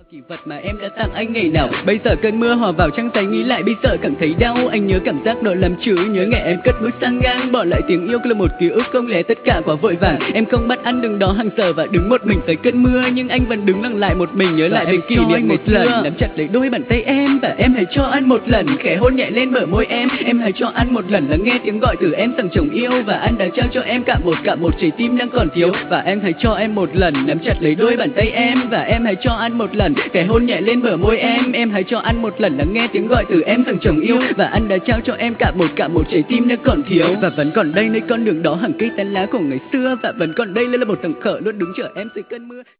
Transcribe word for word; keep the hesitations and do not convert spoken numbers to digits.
kỷ vật mà em đã tặng anh ngày nào. Bây giờ cơn mưa hòa vào trăng say, nghĩ lại bây giờ cảm thấy đau. Anh nhớ cảm giác đó lắm chứ, nhớ ngày em cất bước sang ngang, bỏ lại tiếng yêu là một ký ức không lẽ tất cả quá vội vàng. Em không bắt ăn đứng đó hàng giờ và đứng một mình tới cơn mưa, nhưng anh vẫn đứng lặng lại một mình nhớ lại về kỷ niệm một lần. Nắm chặt lấy đôi bàn tay em và em hãy cho anh một lần khẽ hôn nhẹ lên bờ môi em. Em hãy cho anh một lần lắng nghe tiếng gọi từ em rằng chồng yêu, và anh đã trao cho em cả một cả một trái tim đang còn thiếu. Và em hãy cho em một lần nắm chặt lấy đôi bàn tay em, và em hãy cho anh một lần khẽ hôn nhẹ lên bờ môi em. Em hãy cho anh một lần lắng nghe tiếng gọi từ em rằng chồng yêu, và anh đã trao cho em cả một cả một trái tim đang còn thiếu. Và vẫn còn đây nơi con đường đó hàng cây tán lá của ngày xưa, và vẫn còn đây là một thằng khờ luôn đứng chờ em dưới cơn mưa.